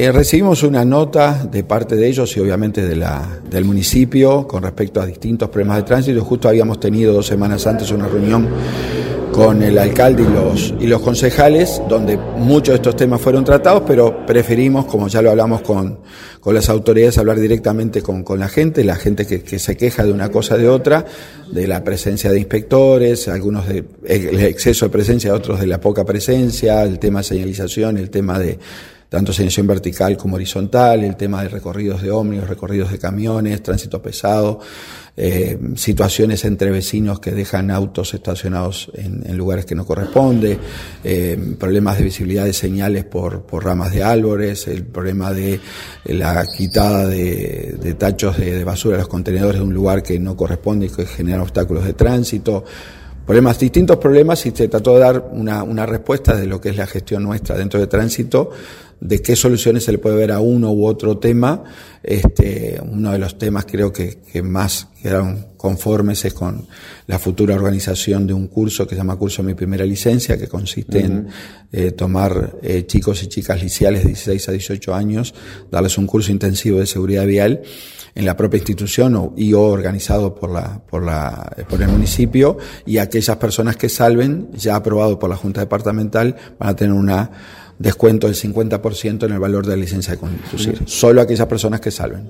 Recibimos una nota de parte de ellos y obviamente del municipio con respecto a distintos problemas de tránsito. Justo habíamos tenido 2 semanas antes una reunión con el alcalde y los concejales, donde muchos de estos temas fueron tratados, pero preferimos, como ya lo hablamos con las autoridades, hablar directamente con la gente que se queja de una cosa de otra, de la presencia de inspectores, algunos del exceso de presencia, otros de la poca presencia, el tema de señalización, el tema de tanto señalización vertical como horizontal, el tema de recorridos de ómnibus, recorridos de camiones, tránsito pesado, situaciones entre vecinos que dejan autos estacionados en lugares que no corresponde, problemas de visibilidad de señales por ramas de árboles, el problema de la quitada de tachos de basura de los contenedores de un lugar que no corresponde y que genera obstáculos de tránsito. Distintos problemas, y se trató de dar una respuesta de lo que es la gestión nuestra dentro de tránsito, de qué soluciones se le puede ver a uno u otro tema. Uno de los temas creo que más quedaron conformes es con la futura organización de un curso que se llama Curso Mi Primera Licencia, que consiste en tomar chicos y chicas liceales de 16 a 18 años, darles un curso intensivo de seguridad vial en la propia institución o organizado por el municipio, y aquellas personas que salven, ya aprobado por la Junta Departamental, van a tener un descuento del 50% en el valor de la licencia de conducir. Solo aquellas personas que salven.